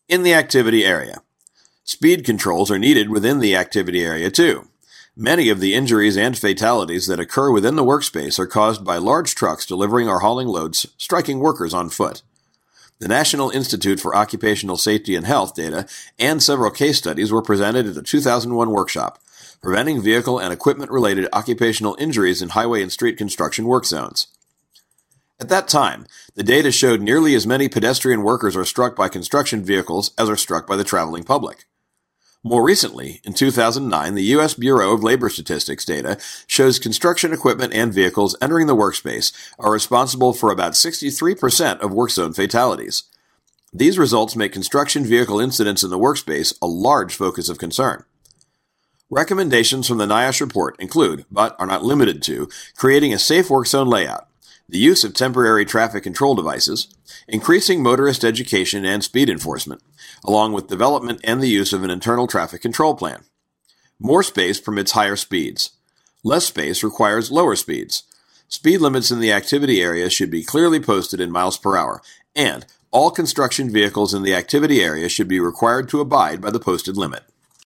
In the activity area. Speed controls are needed within the activity area too. Many of the injuries and fatalities that occur within the workspace are caused by large trucks delivering or hauling loads, striking workers on foot. The National Institute for Occupational Safety and Health data and several case studies were presented at the 2001 workshop, Preventing Vehicle and Equipment-Related Occupational Injuries in Highway and Street Construction Work Zones. At that time, the data showed nearly as many pedestrian workers are struck by construction vehicles as are struck by the traveling public. More recently, in 2009, the U.S. Bureau of Labor Statistics data shows construction equipment and vehicles entering the workspace are responsible for about 63% of work zone fatalities. These results make construction vehicle incidents in the workspace a large focus of concern. Recommendations from the NIOSH report include, but are not limited to, creating a safe work zone layout, the use of temporary traffic control devices, increasing motorist education and speed enforcement, along with development and the use of an internal traffic control plan. More space permits higher speeds. Less space requires lower speeds. Speed limits in the activity area should be clearly posted in miles per hour, and all construction vehicles in the activity area should be required to abide by the posted limit.